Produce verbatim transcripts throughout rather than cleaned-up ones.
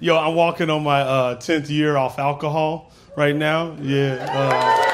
Yo, I'm walking on my uh, tenth year off alcohol right now. Yeah. Uh,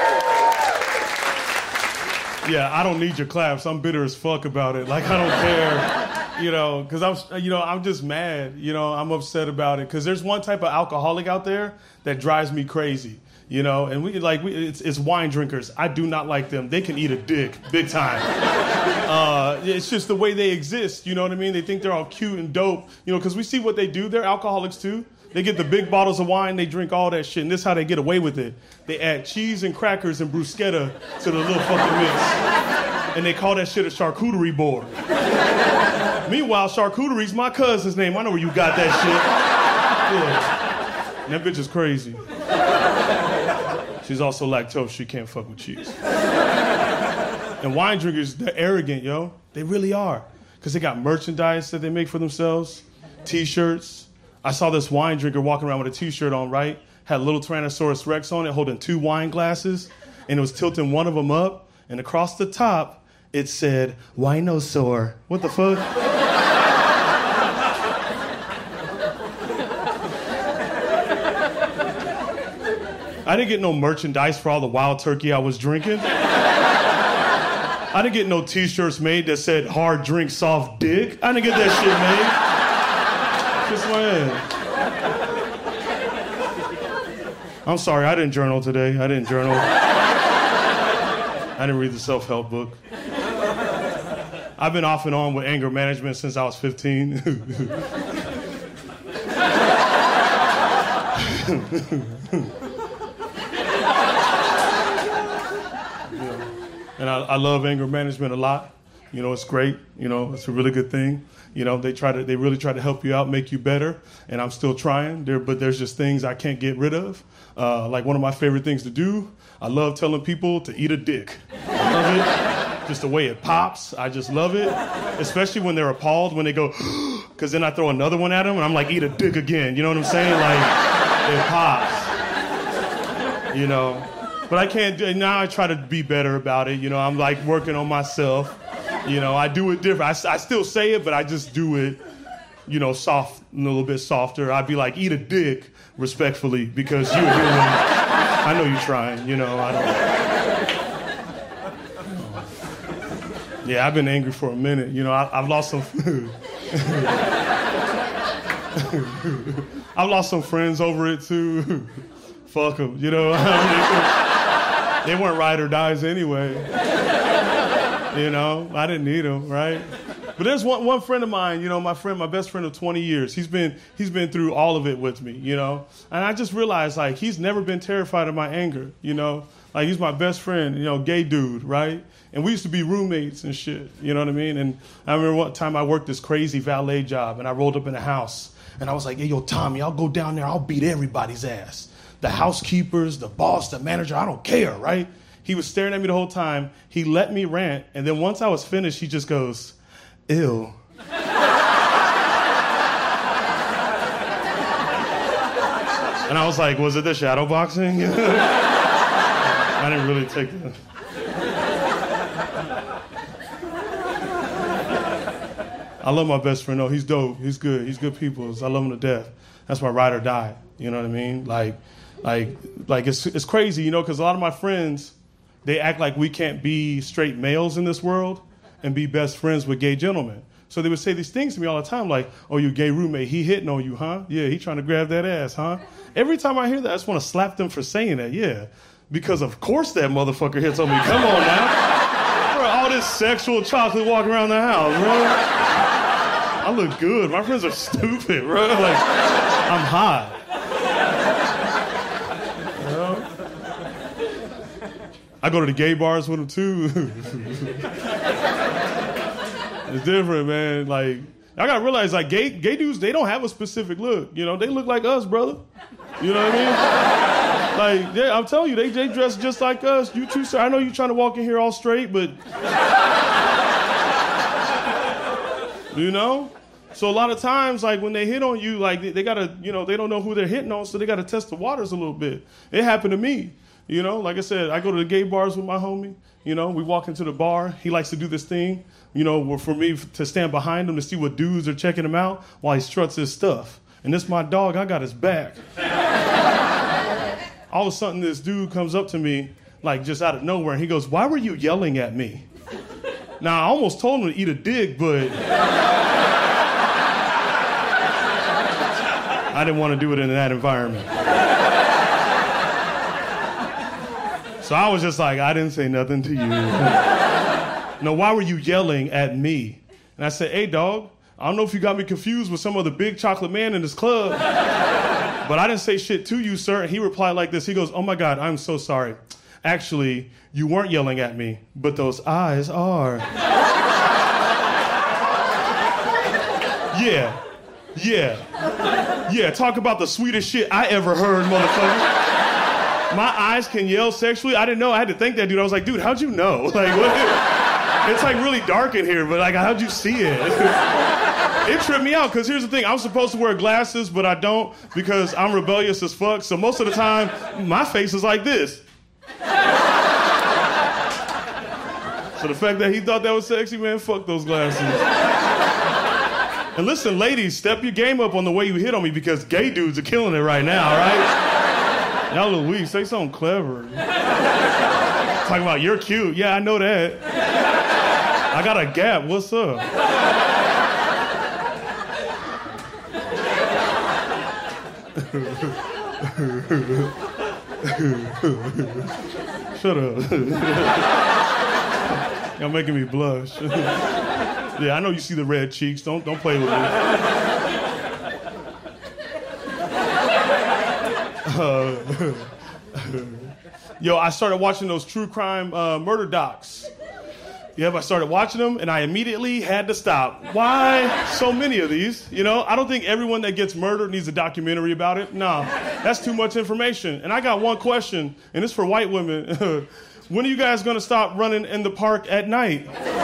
yeah, I don't need your claps. I'm bitter as fuck about it. Like, I don't care, you know, because I'm, you know, I'm just mad. You know, I'm upset about it because there's one type of alcoholic out there that drives me crazy. You know, and we like we, it's, it's wine drinkers. I do not like them. They can eat a dick, big time. Uh, it's just the way they exist. You know what I mean? They think they're all cute and dope. You know, because we see what they do. They're alcoholics too. They get the big bottles of wine. They drink all that shit, and this is how they get away with it. They add cheese and crackers and bruschetta to the little fucking mix, and they call that shit a charcuterie board. Meanwhile, charcuterie's my cousin's name. I know where you got that shit. Yeah. And that bitch is crazy. She's also lactose. She can't fuck with cheese. And wine drinkers, they're arrogant, yo. They really are. Because they got merchandise that they make for themselves, T-shirts. I saw this wine drinker walking around with a T-shirt on, right? Had a little Tyrannosaurus Rex on it, holding two wine glasses, and it was tilting one of them up, and across the top, it said, Winosaur. What the fuck? I didn't get no merchandise for all the wild turkey I was drinking. I didn't get no T-shirts made that said hard drink, soft dick. I didn't get that shit made. Just went. I'm sorry, I didn't journal today. I didn't journal. I didn't read the self-help book. I've been off and on with anger management since I was fifteen. And I, I love anger management a lot. You know, it's great. You know, it's a really good thing. You know, they try to, they really try to help you out, make you better. And I'm still trying. There, but there's just things I can't get rid of. Uh, like one of my favorite things to do. I love telling people to eat a dick. I love it. Just the way it pops. I just love it. Especially when they're appalled, when they go, because then I throw another one at them and I'm like, eat a dick again. You know what I'm saying? Like, it pops. You know. But I can't do it. Now I try to be better about it. You know, I'm like working on myself. You know, I do it different. I, I still say it, but I just do it, you know, soft, a little bit softer. I'd be like, eat a dick, respectfully, because you're human. I know you're trying, you know, I don't. Yeah, I've been angry for a minute. You know, I, I've lost some food. I've lost some friends over it, too. Fuck them, you know. They weren't ride or dies anyway. You know, I didn't need them, right? But there's one one friend of mine, you know, my friend, my best friend of twenty years. He's been he's been through all of it with me, you know. And I just realized, like, he's never been terrified of my anger, you know. Like, he's my best friend, you know, gay dude, right? And we used to be roommates and shit, you know what I mean? And I remember one time I worked this crazy valet job, and I rolled up in a house, and I was like, hey, yo, Tommy, I'll go down there, I'll beat everybody's ass. The housekeepers, the boss, the manager, I don't care, right? He was staring at me the whole time. He let me rant, and then once I was finished, he just goes, ew. And I was like, was it the shadow boxing? I didn't really take that. I love my best friend, though. He's dope. He's good. He's good people. I love him to death. That's my ride or die. You know what I mean? Like, like, like it's it's crazy, you know, because a lot of my friends, they act like we can't be straight males in this world and be best friends with gay gentlemen. So they would say these things to me all the time, like, oh, your gay roommate, he hitting on you, huh? Yeah, he trying to grab that ass, huh? Every time I hear that, I just want to slap them for saying that, yeah. Because of course that motherfucker hits on me. Come on now. Bro, all this sexual chocolate walking around the house, bro. I look good. My friends are stupid, bro. Like, I'm hot. You know? I go to the gay bars with them, too. It's different, man. Like, I gotta realize, like, gay gay dudes, they don't have a specific look. You know, they look like us, brother. You know what I mean? Like, yeah, I'm telling you, they, they dress just like us. You too, sir. I know you're trying to walk in here all straight, but... You know? So a lot of times, like, when they hit on you, like, they, they gotta, you know, they don't know who they're hitting on, so they gotta test the waters a little bit. It happened to me. You know, like I said, I go to the gay bars with my homie. You know, we walk into the bar. He likes to do this thing, you know, for me to stand behind him to see what dudes are checking him out while he struts his stuff. and this my dog, I got his back. All of a sudden, this dude comes up to me, like just out of nowhere, and he goes, why were you yelling at me? Now, I almost told him to eat a dick, but I didn't want to do it in that environment. So I was just like, I didn't say nothing to you. No, why were you yelling at me? And I said, hey, dog, I don't know if you got me confused with some other big chocolate man in this club, but I didn't say shit to you, sir. And he replied like this. He goes, oh, my God, I'm so sorry. Actually, you weren't yelling at me, but those eyes are. Yeah, yeah, yeah, talk about the sweetest shit I ever heard, motherfucker. My eyes can yell sexually. I didn't know. I had to thank that dude. I was like, dude, how'd you know? Like, what? It's like really dark in here, but like, how'd you see it? It tripped me out, because here's the thing. I'm supposed to wear glasses, but I don't because I'm rebellious as fuck. So most of the time, my face is like this. So the fact that he thought that was sexy, man, fuck those glasses. And listen, ladies, step your game up on the way you hit on me, because gay dudes are killing it right now, right? Y'all little weak. Say something clever. Talking about you're cute. Yeah, I know that. I got a gap. What's up? Shut up. Y'all making me blush. Yeah, I know you see the red cheeks. Don't don't play with me. Uh, yo, I started watching those true crime uh, murder docs. Yep, I started watching them, and I immediately had to stop. Why so many of these? You know, I don't think everyone that gets murdered needs a documentary about it. No, that's too much information. And I got one question, and it's for white women. When are you guys going to stop running in the park at night?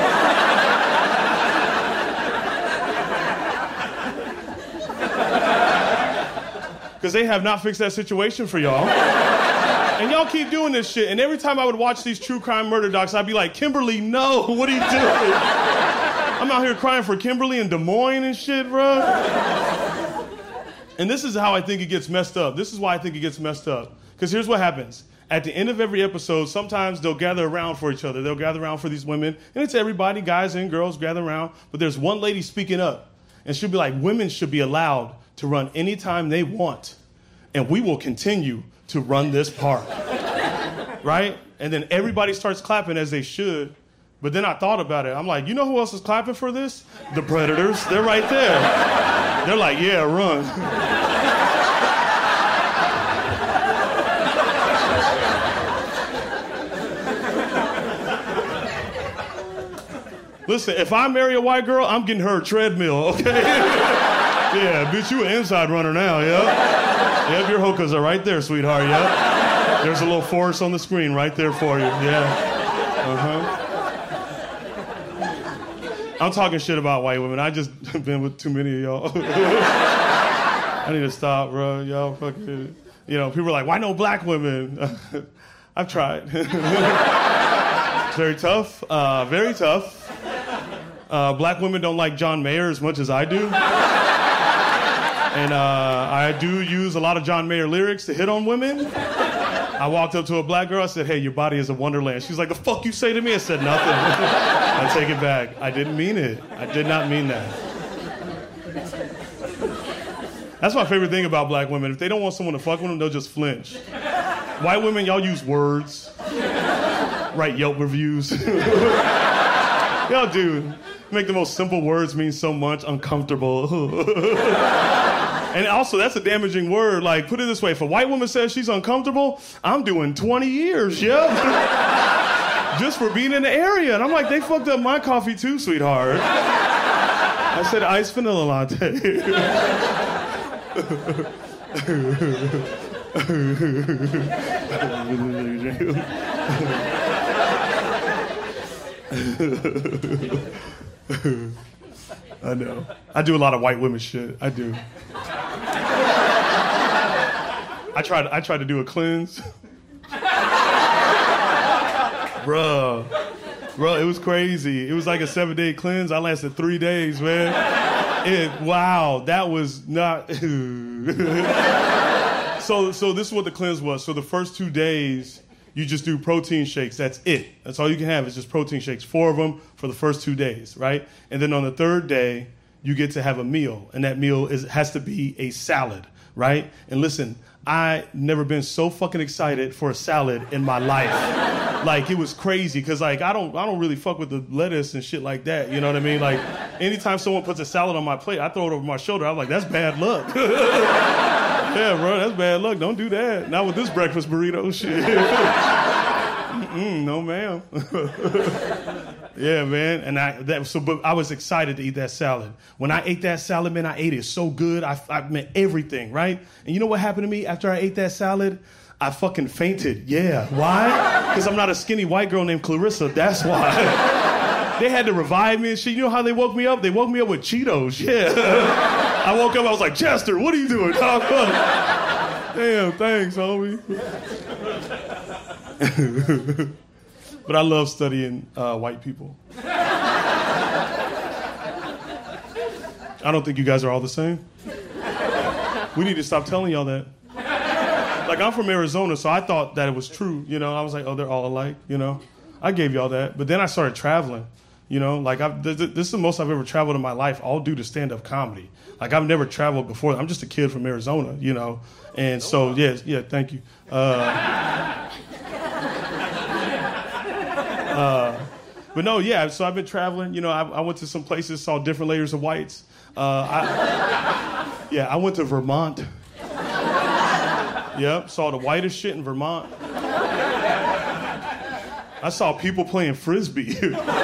Because they have not fixed that situation for y'all. And y'all keep doing this shit. And every time I would watch these true crime murder docs, I'd be like, Kimberly, no, what are you doing? I'm out here crying for Kimberly in Des Moines and shit, bro. And this is how I think it gets messed up. This is why I think it gets messed up. Because here's what happens. At the end of every episode, sometimes they'll gather around for each other. They'll gather around for these women. And it's everybody, guys and girls, gather around. But there's one lady speaking up. And she'll be like, women should be allowed to run anytime they want. And we will continue to run this park. Right? And then everybody starts clapping, as they should. But then I thought about it. I'm like, you know who else is clapping for this? The predators. They're right there. They're like, yeah, run. Listen, if I marry a white girl, I'm getting her a treadmill, okay? Yeah, bitch, you an inside runner now, yeah? Yep, your hookahs are right there, sweetheart, yep. There's a little force on the screen right there for you, yeah. Uh-huh. I'm talking shit about white women. I just been with too many of y'all. I need to stop, bro. Y'all fucking, you know, people are like, why no black women? I've tried. It's very tough, uh, very tough. Uh, black women don't like John Mayer as much as I do. And uh, I do use a lot of John Mayer lyrics to hit on women. I walked up to a black girl, I said, hey, your body is a wonderland. She's like, the fuck you say to me? I said, nothing. I take it back. I didn't mean it. I did not mean that. That's my favorite thing about black women. If they don't want someone to fuck with them, they'll just flinch. White women, y'all use words. Write Yelp reviews. Y'all do. Make the most simple words mean so much. Uncomfortable. And also, that's a damaging word. Like, put it this way. If a white woman says she's uncomfortable, I'm doing twenty years, yeah? Just for being in the area. And I'm like, they fucked up my coffee too, sweetheart. I said iced vanilla latte. I know. I do a lot of white women shit. I do. I tried I tried to do a cleanse. Bruh. Bro, it was crazy. It was like a seven-day cleanse. I lasted three days, man. It, wow, that was not. so, so this is what the cleanse was. So the first two days, you just do protein shakes. That's it. That's all you can have is just protein shakes. Four of them for the first two days, right? And then on the third day, you get to have a meal, and that meal is has to be a salad, right? And listen, I never been so fucking excited for a salad in my life. Like, it was crazy, because, like, I don't I don't really fuck with the lettuce and shit like that, you know what I mean? Like, anytime someone puts a salad on my plate, I throw it over my shoulder. I'm like, that's bad luck. Yeah, bro, that's bad luck. Don't do that. Not with this breakfast burrito shit. Mm-mm, no, ma'am. Yeah, man. And I that so, but I was excited to eat that salad. When I ate that salad, man, I ate it so good. I, I meant everything, right? And you know what happened to me after I ate that salad? I fucking fainted. Yeah. Why? Because I'm not a skinny white girl named Clarissa. That's why. They had to revive me and shit. You know how they woke me up? They woke me up with Cheetos. Yeah. I woke up, I was like, Chester, what are you doing? Oh, fuck. Damn, thanks, homie. But I love studying uh, white people. I don't think you guys are all the same. We need to stop telling y'all that. Like, I'm from Arizona, so I thought that it was true, you know? I was like, oh, they're all alike, you know? I gave y'all that. But then I started traveling, you know? Like, I've, th- th- this is the most I've ever traveled in my life, all due to stand-up comedy. Like, I've never traveled before. I'm just a kid from Arizona, you know? And so, yeah, yeah, thank you. Uh, uh, but no, yeah, so I've been traveling. You know, I, I went to some places, saw different layers of whites. Uh, I, yeah, I went to Vermont. Yep, saw the whitest shit in Vermont. I saw people playing Frisbee.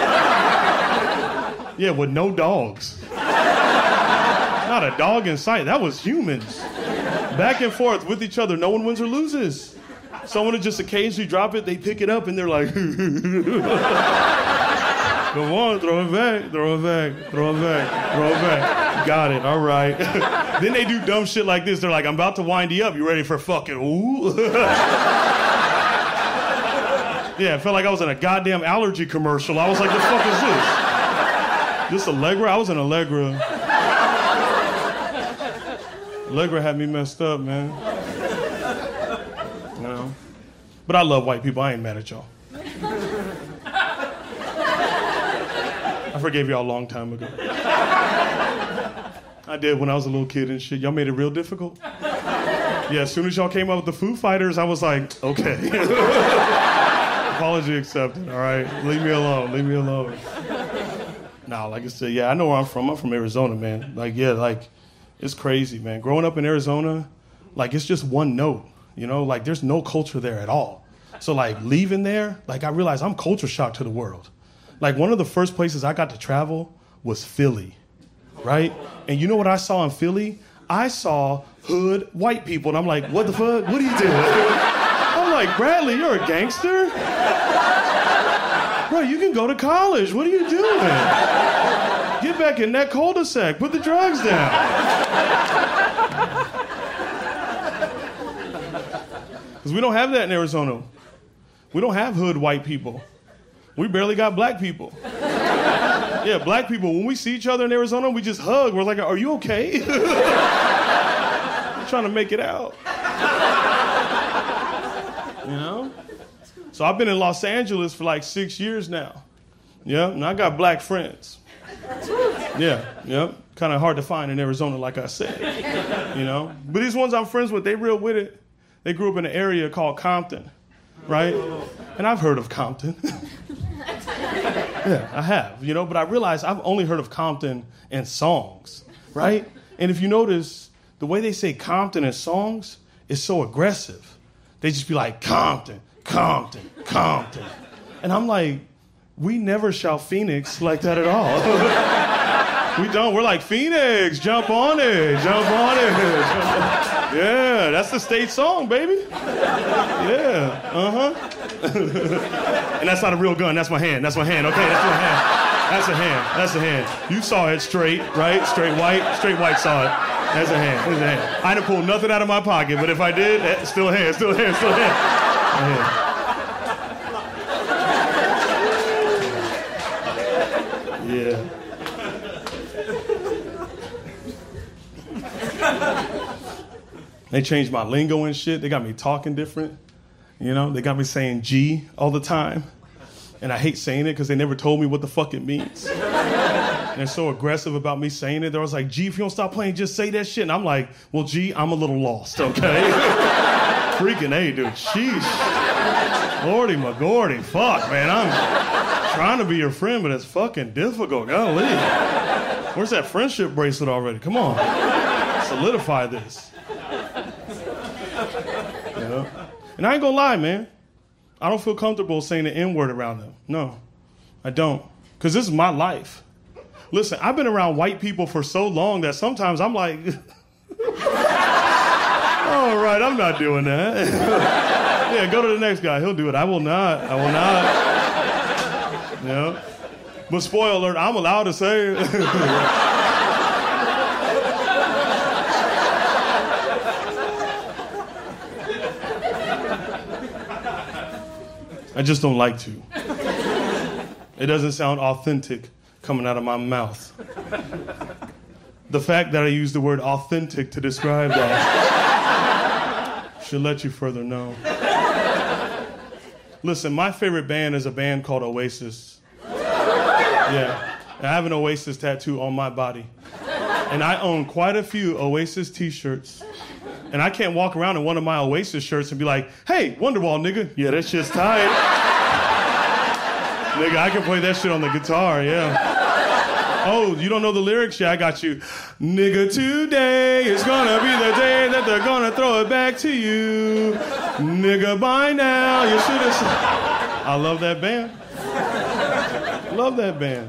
Yeah, with no dogs. Not a dog in sight. That was humans. Back and forth with each other. No one wins or loses. Someone would just occasionally drop it, they pick it up, and they're like, come on, throw it back, throw it back, throw it back, throw it back. Got it, all right. Then they do dumb shit like this. They're like, I'm about to wind you up. You ready for fucking ooh? Yeah, it felt like I was in a goddamn allergy commercial. I was like, the fuck is this? This Allegra? I was in Allegra. Allegra had me messed up, man. You know? But I love white people. I ain't mad at y'all. I forgave y'all a long time ago. I did when I was a little kid and shit. Y'all made it real difficult. Yeah, as soon as y'all came up with the Foo Fighters, I was like, okay. Apology accepted, all right? Leave me alone, leave me alone. Nah, like I said, yeah, I know where I'm from. I'm from Arizona, man. Like, yeah, like, it's crazy, man. Growing up in Arizona, like, it's just one note, you know? Like, there's no culture there at all. So, like, leaving there, like, I realized I'm culture shocked to the world. Like, one of the first places I got to travel was Philly, right? And you know what I saw in Philly? I saw hood white people, and I'm like, what the fuck? What are you doing? I'm like, Bradley, you're a gangster? Bro, you can go to college. What are you doing? Get back in that cul-de-sac. Put the drugs down. Because we don't have that in Arizona. We don't have hood white people. We barely got black people. Yeah, black people, when we see each other in Arizona, we just hug. We're like, are you okay? I'm trying to make it out. You know? So I've been in Los Angeles for like six years now. Yeah, and I got black friends. Yeah, yeah. Kind of hard to find in Arizona, like I said. You know? But these ones I'm friends with, they real with it. They grew up in an area called Compton, right? And I've heard of Compton. Yeah, I have, you know, but I realized I've only heard of Compton in songs, right? And if you notice, the way they say Compton in songs is so aggressive. They just be like, Compton, Compton, Compton. And I'm like, we never shout Phoenix like that at all. We don't. We're like, Phoenix, jump on it, jump on it. Jump on. Yeah, that's the state song, baby. Yeah, uh-huh. And that's not a real gun. That's my hand. That's my hand. Okay, that's my hand. That's a hand. That's a hand. You saw it straight, right? Straight white. Straight white saw it. That's a hand. That's a hand. I didn't pull nothing out of my pocket, but if I did, eh, still a hand. Still a hand. Still a hand. A hand. Yeah. They changed my lingo and shit. They got me talking different. You know, they got me saying G all the time. And I hate saying it because they never told me what the fuck it means. And they're so aggressive about me saying it. They was like, G, if you don't stop playing, just say that shit. And I'm like, well, G, I'm a little lost, okay? Freaking A, dude. Sheesh. Lordy McGordy. Fuck, man. I'm trying to be your friend, but it's fucking difficult. Golly. Where's that friendship bracelet already? Come on. Solidify this. You know? And I ain't gonna lie, man. I don't feel comfortable saying the N-word around them. No, I don't. Because this is my life. Listen, I've been around white people for so long that sometimes I'm like, all right, I'm not doing that. Yeah, go to the next guy. He'll do it. I will not. I will not. You know? But spoiler alert, I'm allowed to say it. I just don't like to. It doesn't sound authentic coming out of my mouth. The fact that I use the word authentic to describe that should let you further know. Listen, my favorite band is a band called Oasis. Yeah, I have an Oasis tattoo on my body. And I own quite a few Oasis t-shirts. And I can't walk around in one of my Oasis shirts and be like, hey, Wonderwall, nigga. Yeah, that shit's tight. Nigga, I can play that shit on the guitar, yeah. Oh, you don't know the lyrics? Yeah, I got you. Nigga, today is gonna be the day that they're gonna throw it back to you. Nigga, by now, you should have... I love that band. Love that band.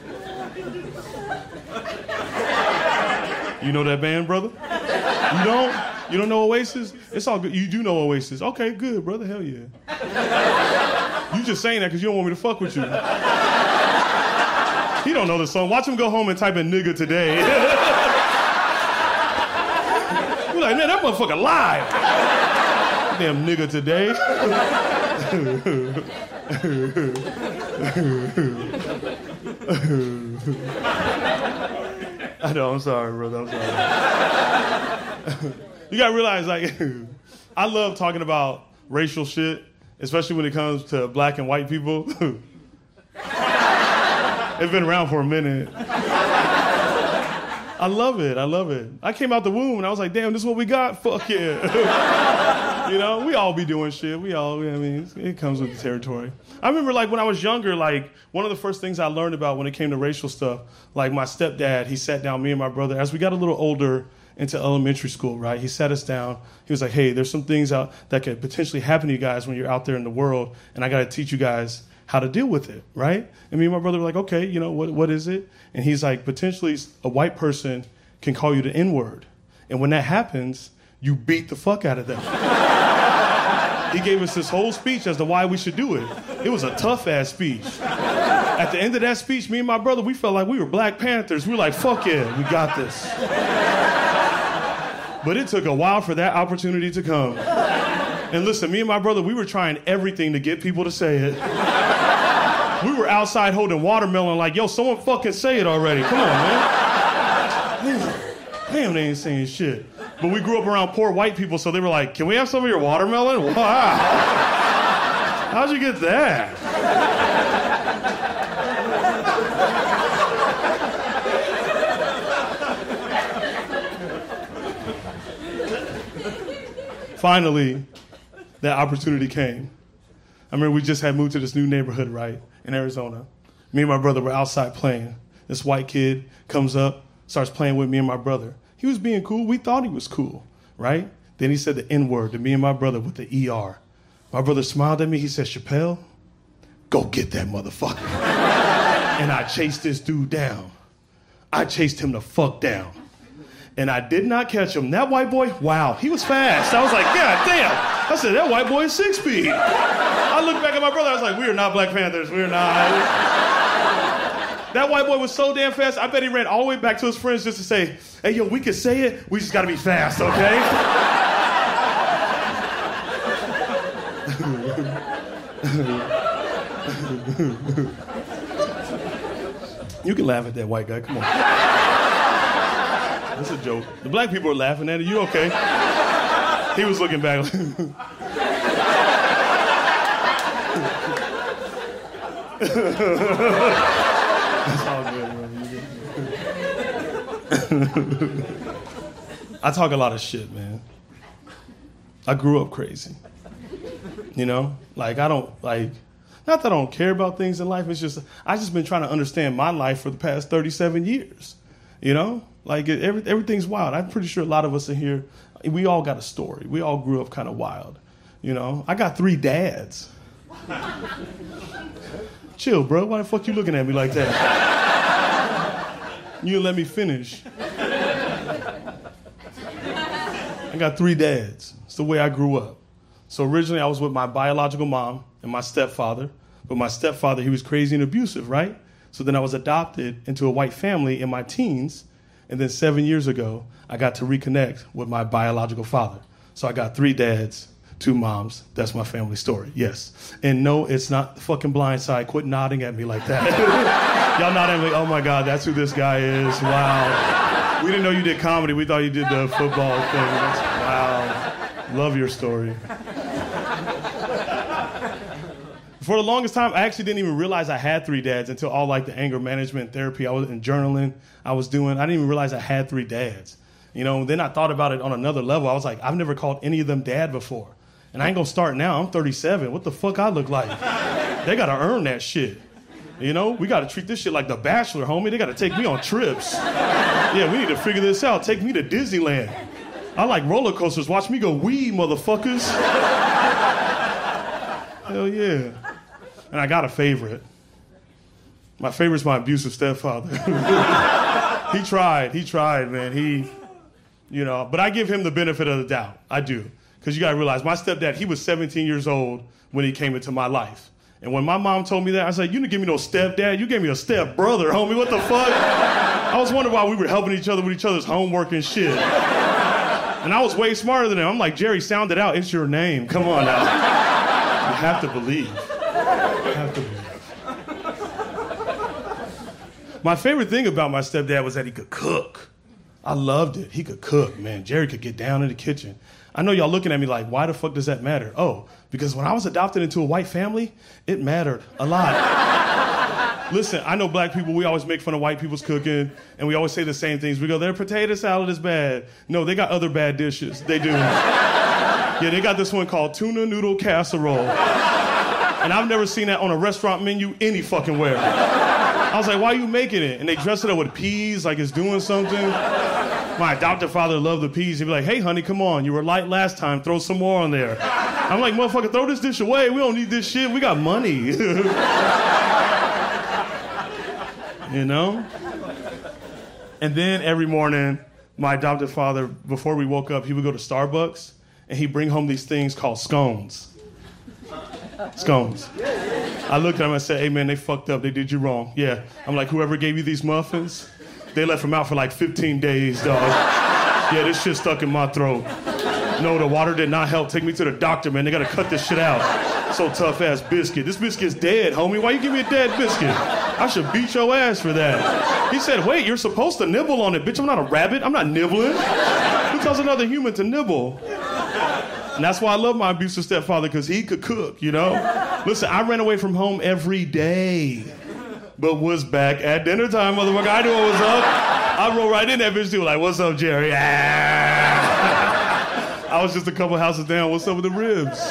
You know that band, brother? You don't? You don't know Oasis? It's all good. You do know Oasis. Okay, good, brother. Hell yeah. You just saying that because you don't want me to fuck with you. He don't know the song. Watch him go home and type in nigga today. You're like, man, that motherfucker live. Damn nigga today. I know, I'm sorry, brother. I'm sorry. You gotta realize, like, I love talking about racial shit, especially when it comes to black and white people. It's been around for a minute. I love it. I love it. I came out the womb and I was like, damn, this is what we got? Fuck yeah. You know, we all be doing shit. We all, I mean, it comes with the territory. I remember, like, when I was younger, like, one of the first things I learned about when it came to racial stuff, like, my stepdad, he sat down, me and my brother, as we got a little older into elementary school, right? He sat us down. He was like, hey, there's some things out that could potentially happen to you guys when you're out there in the world, and I got to teach you guys how to deal with it, right? And me and my brother were like, okay, you know, what what is it? And he's like, potentially a white person can call you the N-word. And when that happens, you beat the fuck out of them. He gave us this whole speech as to why we should do it. It was a tough-ass speech. At the end of that speech, me and my brother, we felt like we were Black Panthers. We were like, fuck yeah, we got this. But it took a while for that opportunity to come. And listen, me and my brother, we were trying everything to get people to say it. We were outside holding watermelon like, yo, someone fucking say it already. Come on, man. Damn, damn, they ain't saying shit. But we grew up around poor white people, so they were like, can we have some of your watermelon? Wow. How'd you get that? Finally, that opportunity came. I remember we just had moved to this new neighborhood, right, in Arizona. Me and my brother were outside playing. This white kid comes up, starts playing with me and my brother. He was being cool. We thought he was cool, right? Then he said the N-word to me and my brother with the E R. My brother smiled at me. He said, Chappelle, go get that motherfucker. And I chased this dude down. I chased him the fuck down. And I did not catch him. That white boy, wow, he was fast. I was like, God damn. I said, that white boy is six feet. I looked back at my brother. I was like, we are not Black Panthers. We are not. That white boy was so damn fast, I bet he ran all the way back to his friends just to say, hey, yo, we can say it. We just got to be fast, okay? You can laugh at that white guy. Come on. That's a joke. The black people are laughing at it. You okay? He was looking back. It's all good, bro. I talk a lot of shit, man. I grew up crazy. You know? Like, I don't, like, not that I don't care about things in life. It's just, I just been trying to understand my life for the past thirty-seven years. You know? Like, it, every, everything's wild. I'm pretty sure a lot of us in here, we all got a story. We all grew up kind of wild. You know? I got I Chill, bro. Why the fuck you looking at me like that? You didn't let me finish. I got three dads. It's the way I grew up. So originally I was with my biological mom and my stepfather. But my stepfather, he was crazy and abusive, right? So then I was adopted into a white family in my teens. And then seven years ago, I got to reconnect with my biological father. So I got three dads, two moms. That's my family story, yes. And no, it's not the fucking Blind Side. Quit nodding at me like that. Y'all nodding at me, oh my God, that's who this guy is. Wow. We didn't know you did comedy. We thought you did the football thing. That's, wow. Love your story. For the longest time, I actually didn't even realize I had three dads until all like the anger management therapy I was in journaling I was doing. I didn't even realize I had three dads. You know, then I thought about it on another level. I was like, I've never called any of them dad before. And I ain't gonna start now. I'm thirty-seven. What the fuck I look like? They gotta earn that shit. You know, we gotta treat this shit like The Bachelor, homie. They gotta take me on trips. Yeah, we need to figure this out. Take me to Disneyland. I like roller coasters. Watch me go wee, motherfuckers. Hell yeah. And I got a favorite. My favorite's my abusive stepfather. He tried. He tried, man. He, you know, but I give him the benefit of the doubt. I do. Because you got to realize, my stepdad, he was seventeen years old when he came into my life. And when my mom told me that, I said, you didn't give me no stepdad. You gave me a stepbrother, homie. What the fuck? I was wondering why we were helping each other with each other's homework and shit. And I was way smarter than him. I'm like, Jerry, sound it out. It's your name. Come on now. You have to believe. You have to believe. My favorite thing about my stepdad was that he could cook. I loved it. He could cook, man. Jerry could get down in the kitchen. I know y'all looking at me like, why the fuck does that matter? Oh, because when I was adopted into a white family, it mattered a lot. Listen, I know black people, we always make fun of white people's cooking, and we always say the same things. We go, their potato salad is bad. No, they got other bad dishes. They do. Yeah, they got this one called tuna noodle casserole. And I've never seen that on a restaurant menu any fucking where. I was like, why are you making it? And they dress it up with peas like it's doing something. My adopted father loved the peas. He'd be like, hey, honey, come on. You were light last time. Throw some more on there. I'm like, motherfucker, throw this dish away. We don't need this shit. We got money. You know? And then every morning, my adopted father, before we woke up, he would go to Starbucks, and he'd bring home these things called scones. Scones. I looked at him and I said, hey, man, they fucked up. They did you wrong. Yeah. I'm like, whoever gave you these muffins, they left them out for like fifteen days, dog. Yeah, this shit stuck in my throat. No, the water did not help. Take me to the doctor, man. They gotta cut this shit out. So tough-ass biscuit. This biscuit's dead, homie. Why you give me a dead biscuit? I should beat your ass for that. He said, wait, you're supposed to nibble on it. Bitch, I'm not a rabbit. I'm not nibbling. Who tells another human to nibble? And that's why I love my abusive stepfather, because he could cook, you know? Listen, I ran away from home every day, but was back at dinner time, motherfucker. I knew what was up. I rolled right in that bitch, too, like, what's up, Jerry? Ah. I was just a couple houses down. What's up with the ribs?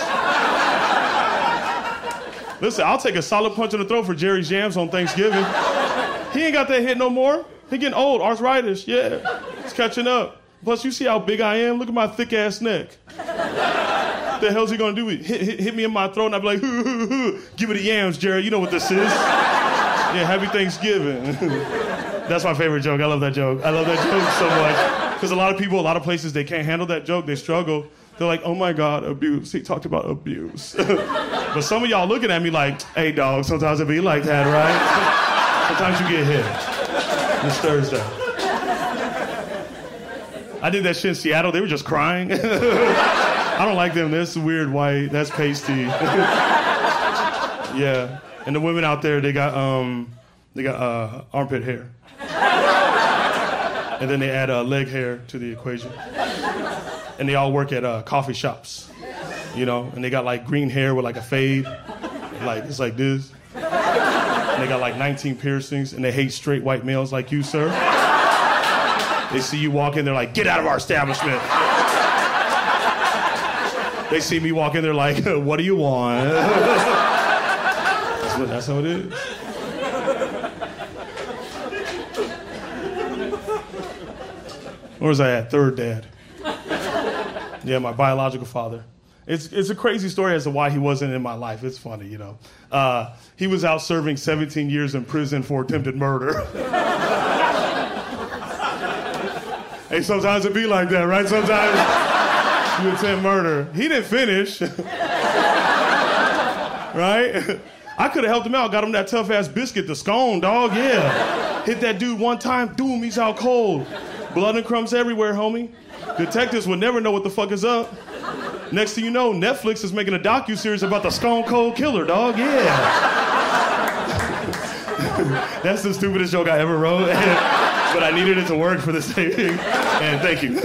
Listen, I'll take a solid punch in the throat for Jerry's Jams on Thanksgiving. He ain't got that hit no more. He getting old, arthritis, yeah. It's catching up. Plus, you see how big I am? Look at my thick-ass neck. What the hell's he gonna do? Hit, hit, hit me in my throat and I'd be like, hoo, hoo, hoo. Give me the yams, Jerry. You know what this is. Yeah, happy Thanksgiving. That's my favorite joke. I love that joke. I love that joke so much. Because a lot of people, a lot of places, they can't handle that joke. They struggle. They're like, oh my God, abuse. He talked about abuse. But some of y'all looking at me like, hey, dog, sometimes it be like that, right? Sometimes you get hit. It's Thursday. I did that shit in Seattle. They were just crying. I don't like them. That's weird white. That's pasty. Yeah. And the women out there, they got um, they got uh, armpit hair. And then they add uh, leg hair to the equation. and they all work at uh, coffee shops, you know, and they got like green hair with like a fade, like it's like this. And they got like nineteen piercings, and they hate straight white males like you, sir. They see you walk in, they're like, get out of our establishment. They see me walk in, they're like, what do you want? That's, what, that's how it is. Where was I at? Third dad. Yeah, my biological father. It's it's a crazy story as to why he wasn't in my life. It's funny, you know. Uh, he was out serving seventeen years in prison for attempted murder. Hey, sometimes it be like that, right? Sometimes you attempt murder. He didn't finish. Right? I could have helped him out, got him that tough-ass biscuit, the scone, dog, yeah. Hit that dude one time, boom, he's out cold. Blood and crumbs everywhere, homie. Detectives would never know what the fuck is up. Next thing you know, Netflix is making a docu-series about the Stone Cold Killer, dog, yeah. That's the stupidest joke I ever wrote, but I needed it to work for the same thing, and thank you.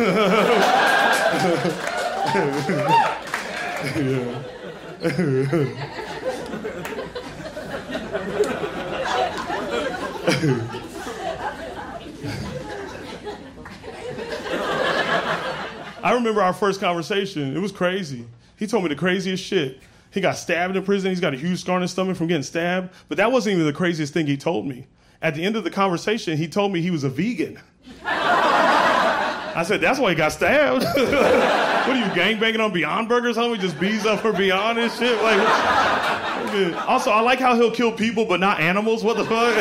I remember our first conversation. It was crazy. He told me the craziest shit. He got stabbed in prison. He's got a huge scar on his stomach from getting stabbed. But that wasn't even the craziest thing he told me. At the end of the conversation, he told me he was a vegan. I said, that's why he got stabbed. What are you, gangbanging on Beyond Burgers, homie? Just bees up for Beyond and shit? Like, okay. Also, I like how he'll kill people but not animals. What the fuck?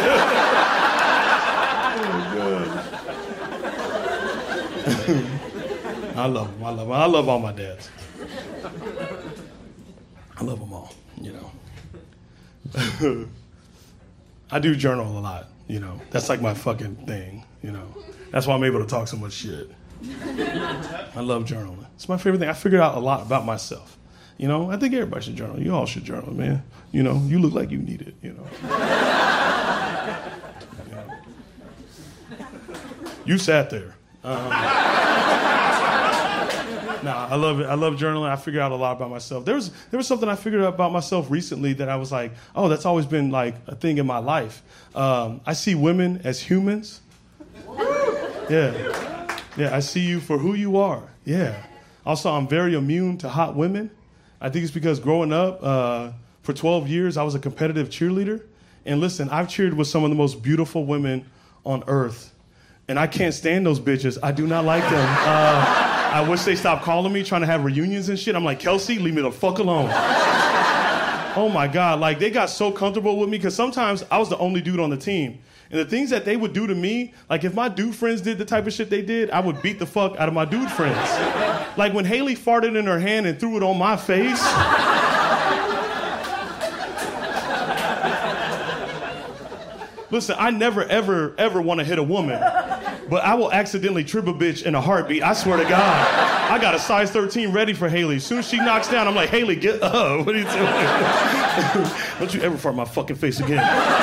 Oh, I love him. I love him. I love all my dads. I love them all, you know. I do journal a lot, you know. That's like my fucking thing, you know. That's why I'm able to talk so much shit. I love journaling. It's my favorite thing. I figured out a lot about myself. You know, I think everybody should journal. You all should journal, man. You know, you look like you need it, you know. You know. You sat there. Um, Nah, I love it. I love journaling. I figured out a lot about myself. There was there was something I figured out about myself recently that I was like, oh, that's always been like a thing in my life. Um, I see women as humans. Yeah. Yeah, I see you for who you are. Yeah. Also, I'm very immune to hot women. I think it's because growing up, uh, for twelve years, I was a competitive cheerleader. And listen, I've cheered with some of the most beautiful women on earth. And I can't stand those bitches. I do not like them. Uh, I wish they stopped calling me, trying to have reunions and shit. I'm like, Kelsey, leave me the fuck alone. Oh my God, like they got so comfortable with me because sometimes I was the only dude on the team. And the things that they would do to me, like if my dude friends did the type of shit they did, I would beat the fuck out of my dude friends. Like when Haley farted in her hand and threw it on my face. Listen, I never, ever, ever want to hit a woman. But I will accidentally trip a bitch in a heartbeat. I swear to God. I got a size thirteen ready for Haley. As soon as she knocks down, I'm like, Haley, get up. What are you doing? Don't you ever fart in my fucking face again.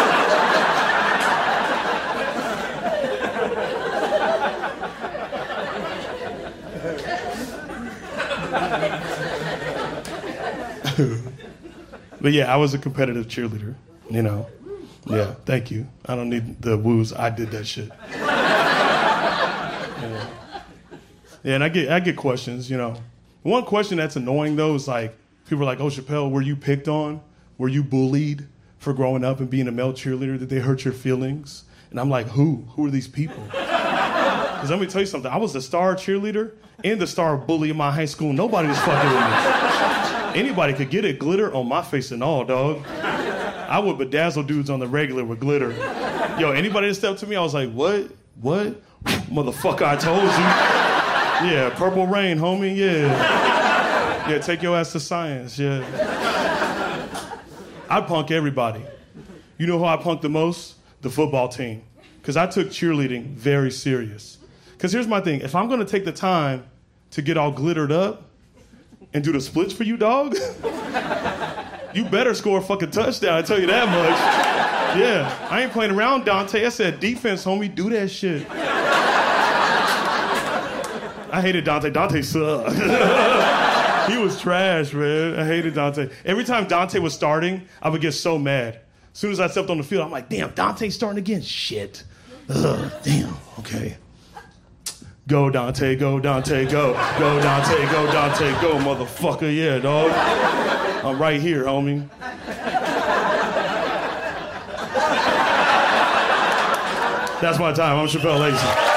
But yeah, I was a competitive cheerleader, you know. Yeah, thank you. I don't need the woos. I did that shit. Yeah. Yeah, and I get I get questions, you know. One question that's annoying, though, is like, people are like, oh, Chappelle, were you picked on? Were you bullied for growing up and being a male cheerleader? Did they hurt your feelings? And I'm like, who? Who are these people? Because let me tell you something. I was the star cheerleader and the star bully in my high school. Nobody was fucking with me. Anybody could get it. Glitter on my face and all, dog. I would bedazzle dudes on the regular with glitter. Yo, anybody that stepped to me, I was like, what? What? Motherfucker, I told you. Yeah, Purple Rain, homie, yeah. Yeah, take your ass to science, yeah. I punk everybody. You know who I punk the most? The football team. Because I took cheerleading very serious. Because here's my thing. If I'm going to take the time to get all glittered up and do the splits for you, dog, you better score a fucking touchdown, I tell you that much. Yeah, I ain't playing around, Dante. I said defense, homie, do that shit. I hated Dante. Dante sucked. He was trash, man. I hated Dante. Every time Dante was starting, I would get so mad. As soon as I stepped on the field, I'm like, damn, Dante's starting again? Shit. Ugh, damn, okay. Go, Dante, go, Dante, go. Go, Dante, go, Dante, go, motherfucker. Yeah, dog. I'm right here, homie. That's my time. I'm Chappelle Lacey.